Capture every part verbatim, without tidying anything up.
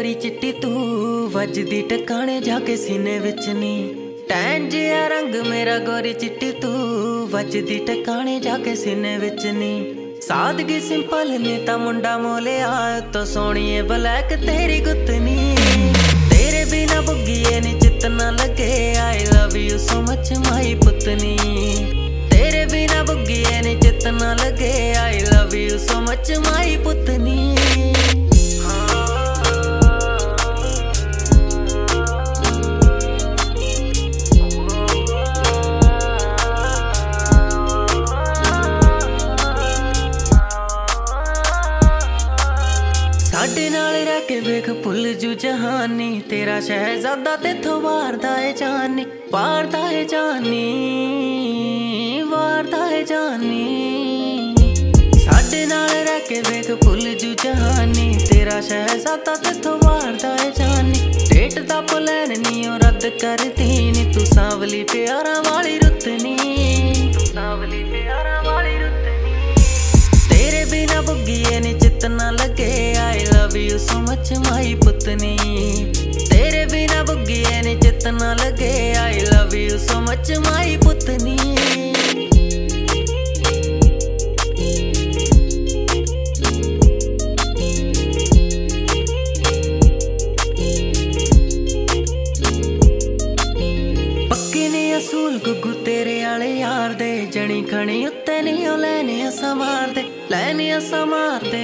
गोरी चिट्टी तू वजदी टकाने जाके सीने विच नी टैन जिहा रंग मेरा गोरी चिट्टी तू वजदी टकाने जाके सीने विच नी सादगी सिंपल ने ता मुंडा मोलिया तो सोहणीए ब्लैक तेरी गुत्तनी तेरे बिना बुग्गीए नी चित ना लगे I love you so much my पुतनी तेरे बिना बुग्गीए नी चित ना लगे I love you so much my पुतनी साडे नाल रह के वेख भुल जू जहानी तेरा शहजादा तेथों वारदा है जानी वारदा है जानी वारदा है जानी साडे नाल रह के वेख भुल जू जहानी तेरा शहजादा तेथों वारदा है जानी डेट दा प्लान नी ओ रद्द कर दी नी तू सांवली प्यारा वाली रुतनी तू सांवली प्यारा वाली रुतनी तेरे बिना बुग्गीए नी चित ना लगे I love you so much my पुतनी तेरे बिना बुग्गीए नी चित ना लगे I love you so much my पुतनी पक्के ने असूल गुग्गू तेरे आले यार दे जनी खनी उत्ते नी ओ लैने असा मार दे लैने असा मार दे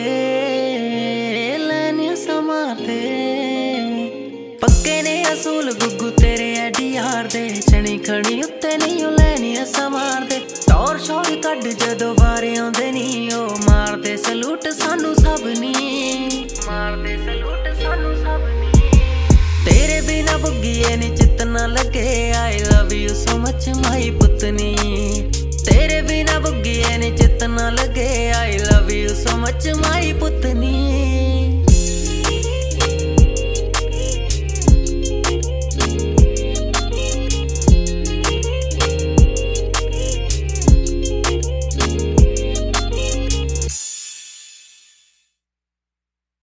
लैने असा मार दे पक्के ने असूल गुग्गू तेरे एडी यार दे जनी खनी उत्ते नी ओ लैने असा मार दे टौर शौर कड जदों वारे आउंदे नी ओ मार दे सलूट सानू सब नी मार दे सलूट सानू सब नी तेरे बिना बुग्गीए नी चित ना लगे I love you so much my पुतनी तेरे बिना बुग्गीए नी चित ना लगे I love you so much my Putni.